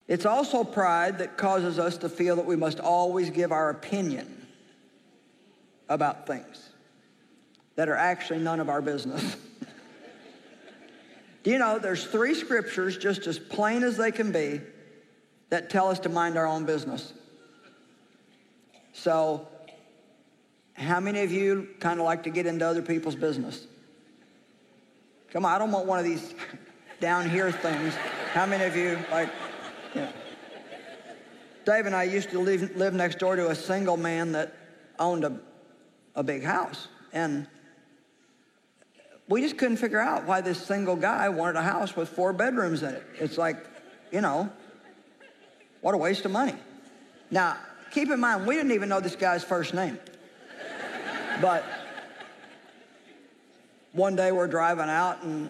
It's also pride that causes us to feel that we must always give our opinion about things that are actually none of our business. Do you know there's 3 scriptures, just as plain as they can be, that tell us to mind our own business? So, how many of you kind of like to get into other people's business? Come on, I don't want one of these down here things. How many of you like, yeah. Dave and I used to live next door to a single man that owned a big house. And we just couldn't figure out why this single guy wanted a house with 4 bedrooms in it. It's like, you know, what a waste of money. Now, keep in mind, we didn't even know this guy's first name. But one day we're driving out, and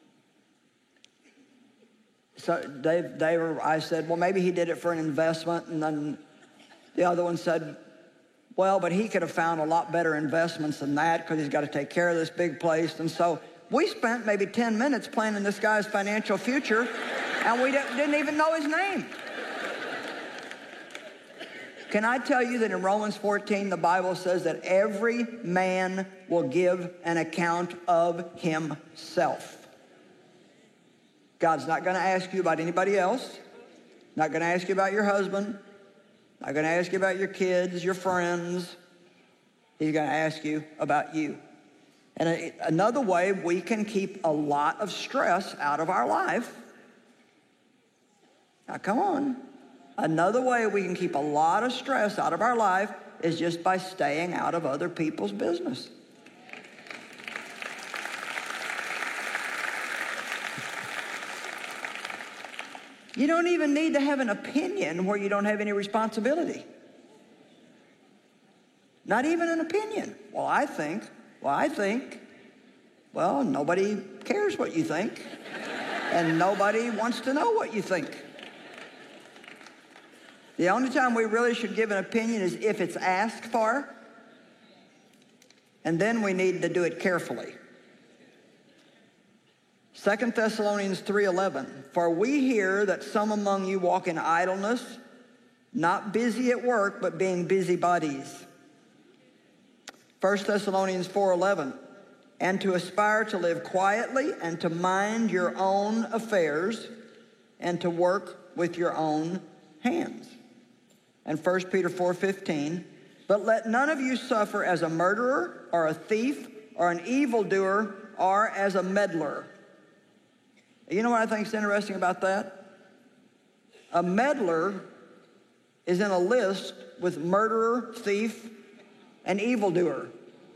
so Dave or I said, well, maybe he did it for an investment. And then the other one said, well, but he could have found a lot better investments than that because he's got to take care of this big place. And so we spent maybe 10 minutes planning this guy's financial future, and we didn't even know his name. Can I tell you that in Romans 14, the Bible says that every man will give an account of himself. God's not going to ask you about anybody else, not going to ask you about your husband, not going to ask you about your kids, your friends. He's going to ask you about you. And another way we can keep a lot of stress out of our life. Now, come on. Another way we can keep a lot of stress out of our life is just by staying out of other people's business. You don't even need to have an opinion where you don't have any responsibility. Not even an opinion. Well, I think. Well, nobody cares what you think. And nobody wants to know what you think. The only time we really should give an opinion is if it's asked for. And then we need to do it carefully. 2 Thessalonians 3:11, for we hear that some among you walk in idleness, not busy at work, but being busybodies. 1 Thessalonians 4:11, and to aspire to live quietly and to mind your own affairs and to work with your own hands. And 1 Peter 4:15, but let none of you suffer as a murderer or a thief or an evildoer or as a meddler. You know what I think is interesting about that? A meddler is in a list with murderer, thief, and evildoer.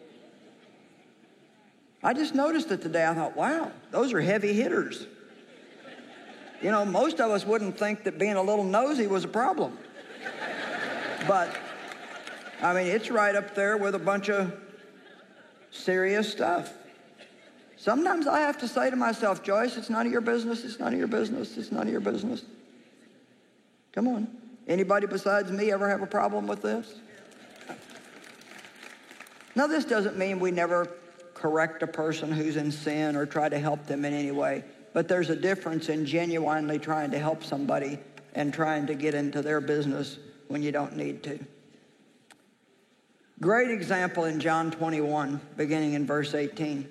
I just noticed it today. I thought, wow, those are heavy hitters. You know, most of us wouldn't think that being a little nosy was a problem. But, I mean, it's right up there with a bunch of serious stuff. Sometimes I have to say to myself, Joyce, it's none of your business, it's none of your business, it's none of your business. Come on. Anybody besides me ever have a problem with this? Now, this doesn't mean we never correct a person who's in sin or try to help them in any way. But there's a difference in genuinely trying to help somebody and trying to get into their business when you don't need to. Great example in John 21, beginning in verse 18.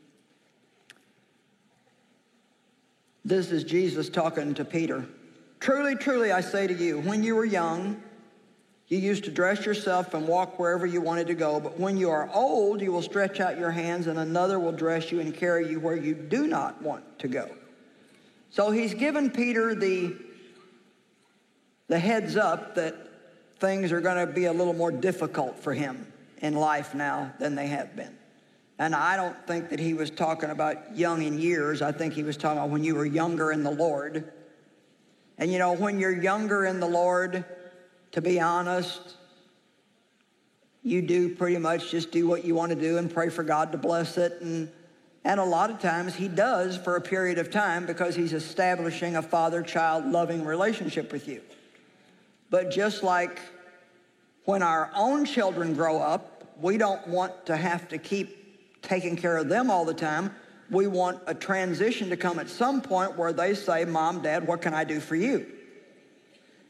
This is Jesus talking to Peter. Truly, truly, I say to you, when you were young, you used to dress yourself and walk wherever you wanted to go. But when you are old, you will stretch out your hands and another will dress you and carry you where you do not want to go. So he's given Peter the heads up that things are going to be a little more difficult for him in life now than they have been. And I don't think that he was talking about young in years. I think he was talking about when you were younger in the Lord. And you know, when you're younger in the Lord, to be honest, you do pretty much just do what you want to do and pray for God to bless it. And a lot of times he does for a period of time because he's establishing a father-child loving relationship with you. But just like when our own children grow up, we don't want to have to keep taking care of them all the time. We want a transition to come at some point where they say, Mom, Dad, what can I do for you?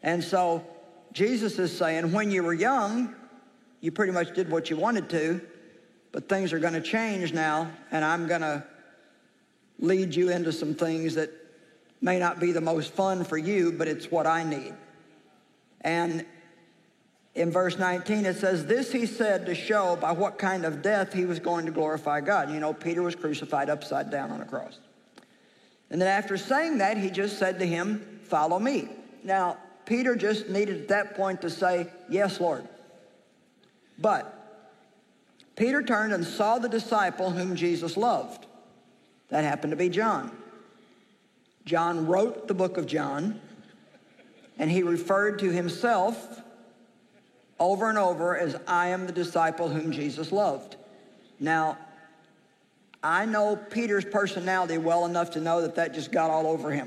And so Jesus is saying, when you were young, you pretty much did what you wanted to, but things are going to change now, and I'm going to lead you into some things that may not be the most fun for you, but it's what I need. And in verse 19, it says, this he said to show by what kind of death he was going to glorify God. You know, Peter was crucified upside down on a cross. And then after saying that, he just said to him, follow me. Now, Peter just needed at that point to say, yes, Lord. But Peter turned and saw the disciple whom Jesus loved. That happened to be John. John wrote the book of John, and he referred to himself over and over as, I am the disciple whom Jesus loved. Now, I know Peter's personality well enough to know that that just got all over him.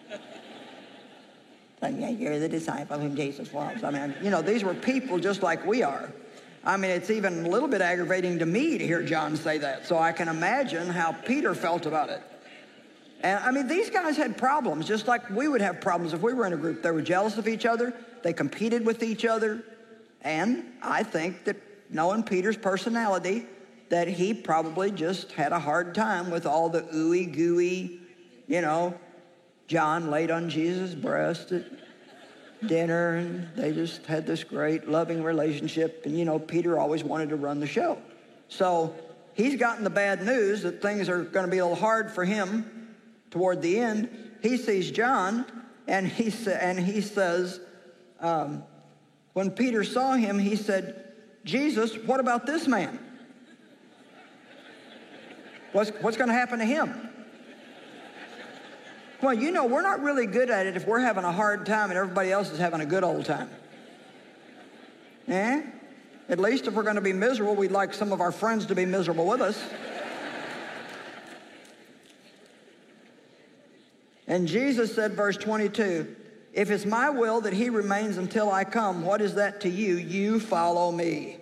Like, yeah, you're the disciple whom Jesus loves. I mean, you know, these were people just like we are. I mean, it's even a little bit aggravating to me to hear John say that, so I can imagine how Peter felt about it. And I mean, these guys had problems, just like we would have problems if we were in a group. They were jealous of each other. They competed with each other. And I think that knowing Peter's personality, that he probably just had a hard time with all the ooey gooey, you know. John laid on Jesus' breast at dinner, and they just had this great loving relationship. And, you know, Peter always wanted to run the show. So he's gotten the bad news that things are going to be a little hard for him toward the end. He sees John, and he says, when Peter saw him, he said, Jesus, what about this man? What's going to happen to him? Well, you know, we're not really good at it if we're having a hard time and everybody else is having a good old time. Eh? At least if we're going to be miserable, we'd like some of our friends to be miserable with us. And Jesus said, verse 22, if it's my will that he remains until I come, what is that to you? You follow me.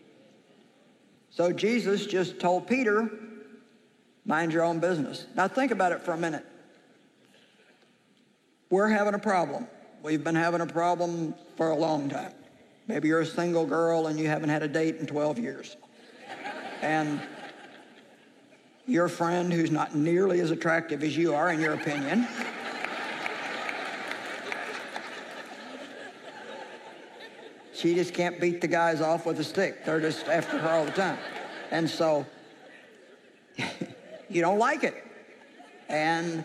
So Jesus just told Peter, mind your own business. Now think about it for a minute. We're having a problem. We've been having a problem for a long time. Maybe you're a single girl and you haven't had a date in 12 years. And your friend, who's not nearly as attractive as you are in your opinion, she just can't beat the guys off with a stick. They're just after her all the time. And so you don't like it. And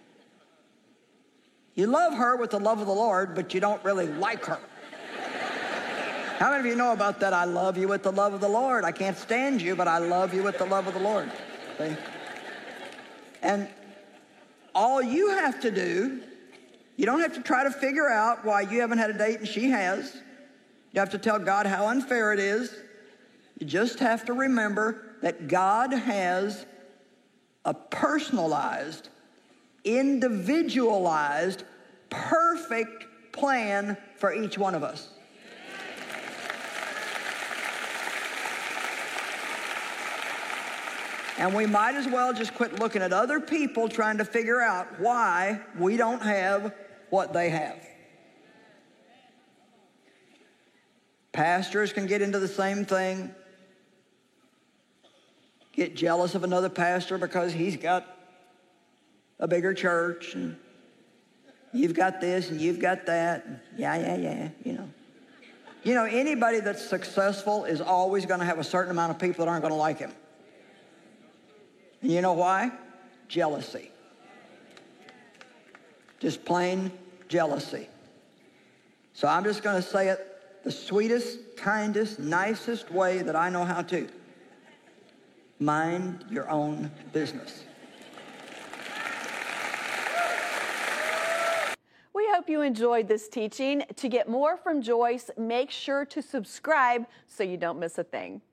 you love her with the love of the Lord, but you don't really like her. How many of you know about that? I love you with the love of the Lord. I can't stand you, but I love you with the love of the Lord. See? And all you have to do, you don't have to try to figure out why you haven't had a date and she has. You have to tell God how unfair it is. You just have to remember that God has a personalized, individualized, perfect plan for each one of us. And we might as well just quit looking at other people trying to figure out why we don't have what they have. Pastors can get into the same thing. Get jealous of another pastor because he's got a bigger church, and you've got this and you've got that. Yeah, you know. You know, anybody that's successful is always going to have a certain amount of people that aren't going to like him. And you know why? Jealousy. Just plain jealousy. So I'm just going to say it the sweetest, kindest, nicest way that I know how to. Mind your own business. We hope you enjoyed this teaching. To get more from Joyce, make sure to subscribe so you don't miss a thing.